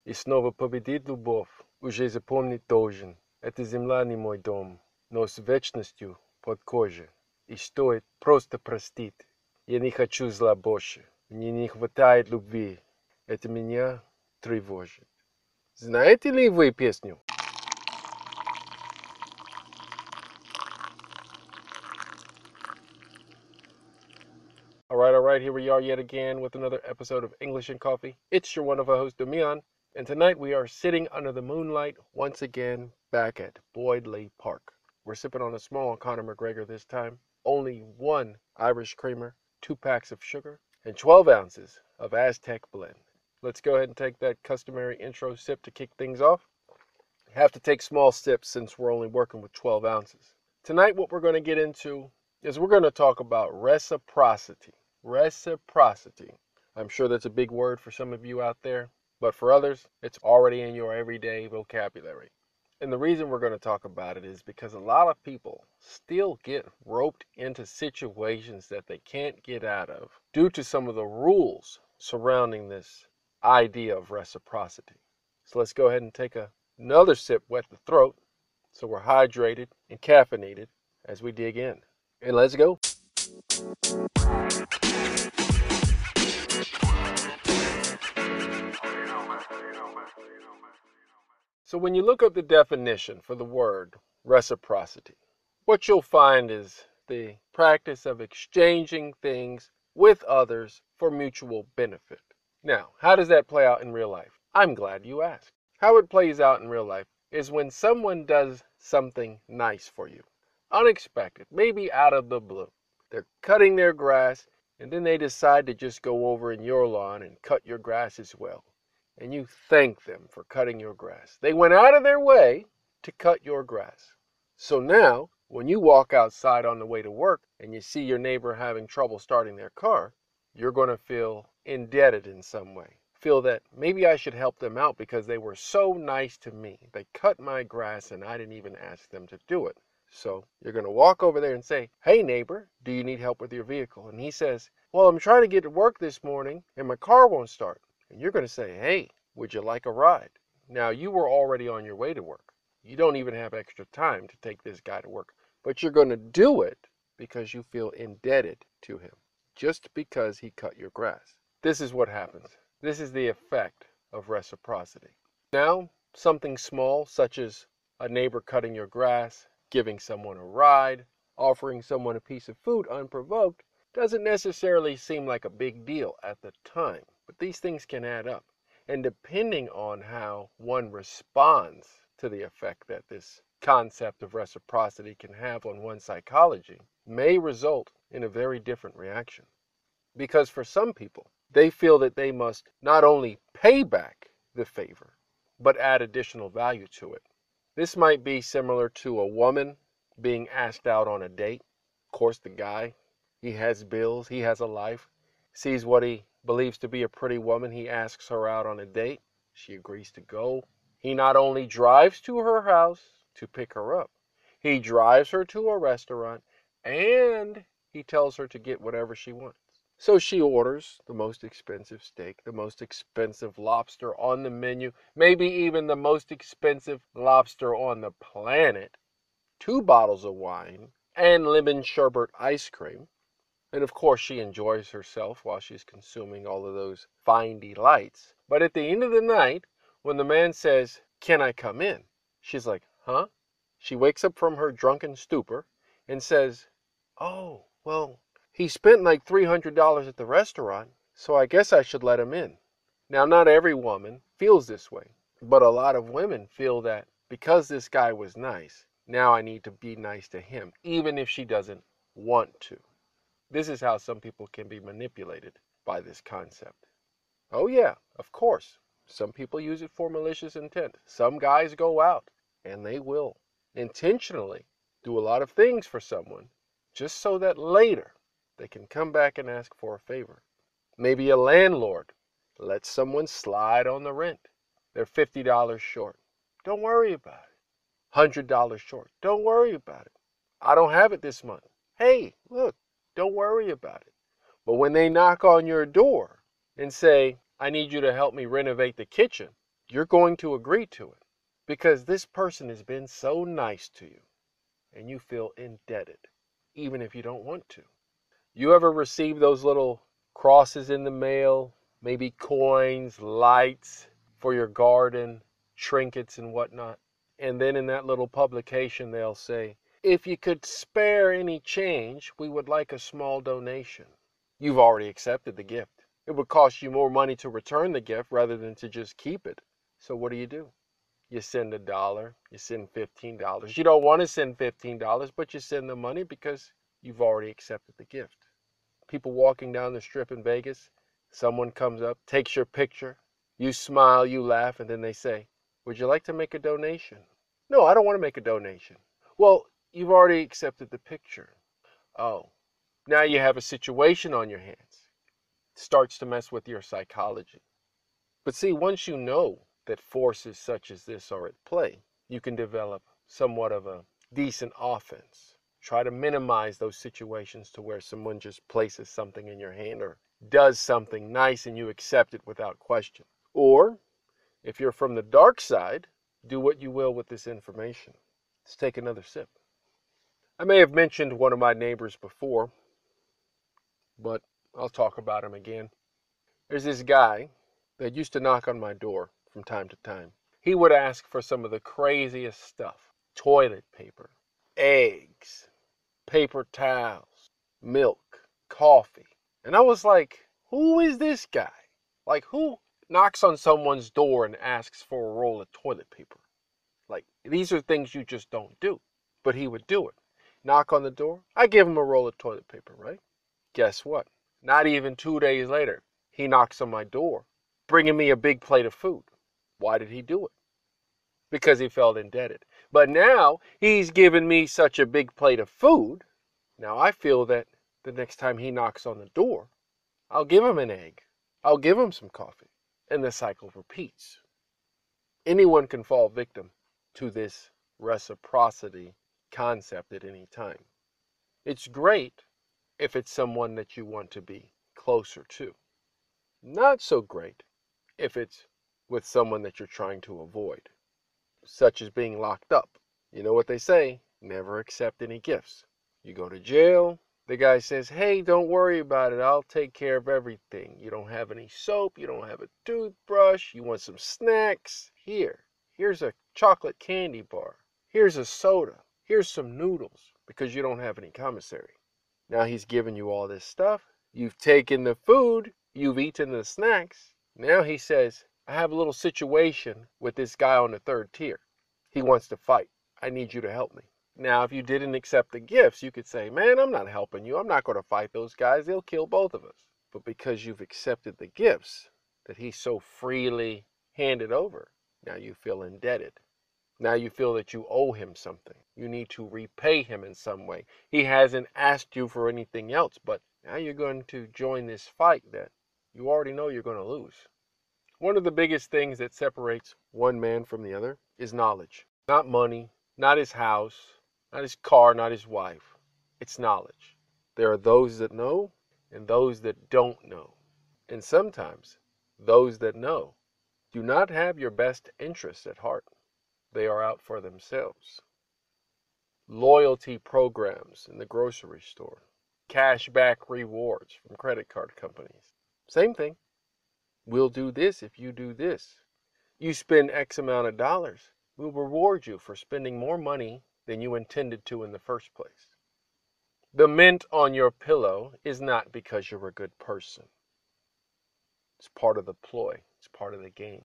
И снова победит любовь, уже запомнит должен. Это земля не мой дом, но с вечностью под кожей. И стоит просто простить. Я не хочу зла больше. Мне не хватает любви. Это меня тревожит. Знаете ли вы песню? All right, here we are yet again with another episode of English and Coffee. It's your wonderful host, Damian, and tonight we are sitting under the moonlight once again back at Boyd Lee Park. We're sipping on a small Conor McGregor this time, only one Irish creamer, 2 packs of sugar, and 12 ounces of Aztec blend. Let's go ahead and take that customary intro sip to kick things off. Have to take small sips since we're only working with 12 ounces. Tonight what we're going to get into is we're going to talk about reciprocity. Reciprocity. I'm sure that's a big word for some of you out there, but for others, it's already in your everyday vocabulary. And the reason we're going to talk about it is because a lot of people still get roped into situations that they can't get out of due to some of the rules surrounding this idea of reciprocity. So let's go ahead and take another sip, wet the throat, so we're hydrated and caffeinated as we dig in. And let's go. So when you look up the definition for the word reciprocity, what you'll find is the practice of exchanging things with others for mutual benefit. Now, how does that play out in real life? I'm glad you asked. How it plays out in real life is when someone does something nice for you, unexpected, maybe out of the blue. They're cutting their grass, and then they decide to just go over in your lawn and cut your grass as well. And you thank them for cutting your grass. They went out of their way to cut your grass. So now, when you walk outside on the way to work and you see your neighbor having trouble starting their car, you're going to feel indebted in some way. Feel that maybe I should help them out because they were so nice to me. They cut my grass and I didn't even ask them to do it. So you're going to walk over there and say, "Hey neighbor, do you need help with your vehicle?" And he says, "Well, I'm trying to get to work this morning and my car won't start." And you're going to say, "Hey, would you like a ride?" Now you were already on your way to work. You don't even have extra time to take this guy to work. But you're going to do it because you feel indebted to him, just because he cut your grass. This is what happens. This is the effect of reciprocity. Now, something small, such as a neighbor cutting your grass, giving someone a ride, offering someone a piece of food unprovoked, doesn't necessarily seem like a big deal at the time. But these things can add up. And depending on how one responds to the effect that this concept of reciprocity can have on one's psychology, may result in a very different reaction. Because for some people, they feel that they must not only pay back the favor, but add additional value to it. This might be similar to a woman being asked out on a date. Of course, the guy, he has bills, he has a life, sees what he believes to be a pretty woman. He asks her out on a date. She agrees to go. He not only drives to her house to pick her up, he drives her to a restaurant and he tells her to get whatever she wants. So she orders the most expensive steak, the most expensive lobster on the menu, maybe even the most expensive lobster on the planet, 2 bottles of wine, and lemon sherbet ice cream. And of course, she enjoys herself while she's consuming all of those fine delights. But at the end of the night, when the man says, "Can I come in?" she's like, "Huh?" She wakes up from her drunken stupor and says, "Oh, well, he spent like $300 at the restaurant, so I guess I should let him in." Now, not every woman feels this way, but a lot of women feel that because this guy was nice, now I need to be nice to him, even if she doesn't want to. This is how some people can be manipulated by this concept. Oh yeah, of course, some people use it for malicious intent. Some guys go out and they will intentionally do a lot of things for someone just so that later they can come back and ask for a favor. Maybe a landlord lets someone slide on the rent. They're $50 short. Don't worry about it. $100 short. Don't worry about it. I don't have it this month. Hey, look, don't worry about it. But when they knock on your door and say, "I need you to help me renovate the kitchen," you're going to agree to it because this person has been so nice to you and you feel indebted, even if you don't want to. You ever receive those little crosses in the mail, maybe coins, lights for your garden, trinkets and whatnot? And then in that little publication, they'll say, if you could spare any change, we would like a small donation. You've already accepted the gift. It would cost you more money to return the gift rather than to just keep it. So what do? You send $1, you send $15. You don't want to send $15, but you send the money because you've already accepted the gift. People walking down the strip in Vegas, someone comes up, takes your picture, you smile, you laugh, and then they say, would you like to make a donation? No, I don't want to make a donation. Well, you've already accepted the picture. Oh, now you have a situation on your hands. It starts to mess with your psychology. But see, once you know that forces such as this are at play, you can develop somewhat of a decent offense. Try to minimize those situations to where someone just places something in your hand or does something nice and you accept it without question. Or, if you're from the dark side, do what you will with this information. Let's take another sip. I may have mentioned one of my neighbors before, but I'll talk about him again. There's this guy that used to knock on my door from time to time. He would ask for some of the craziest stuff. Toilet paper, eggs, paper towels, milk, coffee. And I was like, who is this guy? Like, who knocks on someone's door and asks for a roll of toilet paper? Like, these are things you just don't do. But he would do it. Knock on the door. I give him a roll of toilet paper, right? Guess what? Not even 2 days later, he knocks on my door, bringing me a big plate of food. Why did he do it? Because he felt indebted. But now he's given me such a big plate of food. Now I feel that the next time he knocks on the door, I'll give him an egg. I'll give him some coffee. And the cycle repeats. Anyone can fall victim to this reciprocity concept at any time. It's great if it's someone that you want to be closer to. Not so great if it's with someone that you're trying to avoid, such as being locked up. You know what they say, never accept any gifts. You go to jail, the guy says, hey, don't worry about it, I'll take care of everything. You don't have any soap, you don't have a toothbrush, you want some snacks? Here's a chocolate candy bar. Here's a soda. Here's some noodles, because you don't have any commissary. Now he's given you all this stuff. You've taken the food, you've eaten the snacks. Now he says, I have a little situation with this guy on the third tier. He wants to fight. I need you to help me. Now, if you didn't accept the gifts, you could say, man, I'm not helping you. I'm not going to fight those guys. They'll kill both of us. But because you've accepted the gifts that he so freely handed over, now you feel indebted. Now you feel that you owe him something. You need to repay him in some way. He hasn't asked you for anything else, but now you're going to join this fight that you already know you're going to lose. One of the biggest things that separates one man from the other is knowledge. Not money, not his house, not his car, not his wife. It's knowledge. There are those that know and those that don't know. And sometimes those that know do not have your best interests at heart. They are out for themselves. Loyalty programs in the grocery store. Cashback rewards from credit card companies. Same thing. We'll do this if you do this. You spend X amount of dollars, we'll reward you for spending more money than you intended to in the first place. The mint on your pillow is not because you're a good person. It's part of the ploy. It's part of the game.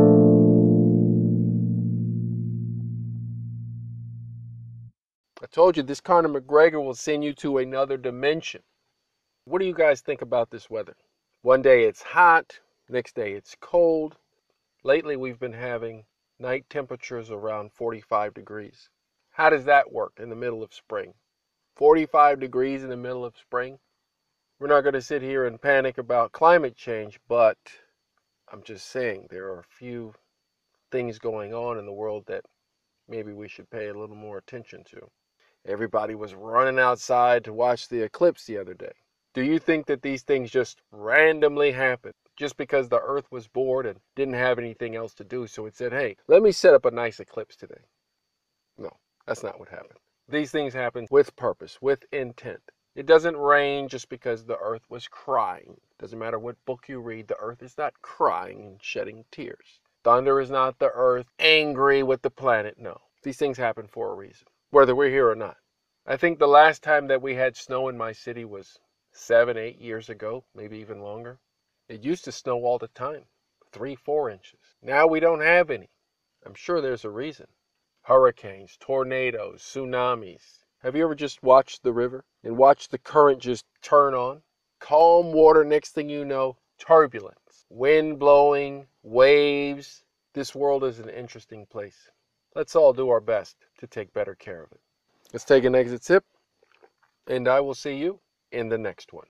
I told you this Conor McGregor will send you to another dimension. What do you guys think about this weather? One day it's hot, next day it's cold. Lately we've been having night temperatures around 45 degrees. How does that work in the middle of spring? 45 degrees in the middle of spring? We're not going to sit here and panic about climate change, but I'm just saying there are a few things going on in the world that maybe we should pay a little more attention to. Everybody was running outside to watch the eclipse the other day. Do you think that these things just randomly happen? just because the earth was bored and didn't have anything else to do. So it said, hey, let me set up a nice eclipse today. No, that's not what happened. These things happen with purpose, with intent. It doesn't rain just because the earth was crying. Doesn't matter what book you read, the earth is not crying and shedding tears. Thunder is not the earth angry with the planet. No, these things happen for a reason, whether we're here or not. I think the last time that we had snow in my city was 7, 8 years ago, maybe even longer. It used to snow all the time, 3, 4 inches. Now we don't have any. I'm sure there's a reason. Hurricanes, tornadoes, tsunamis. Have you ever just watched the river and watched the current just turn on? Calm water, next thing you know, turbulence, wind blowing, waves. This world is an interesting place. Let's all do our best to take better care of it. Let's take an exit sip, and I will see you in the next one.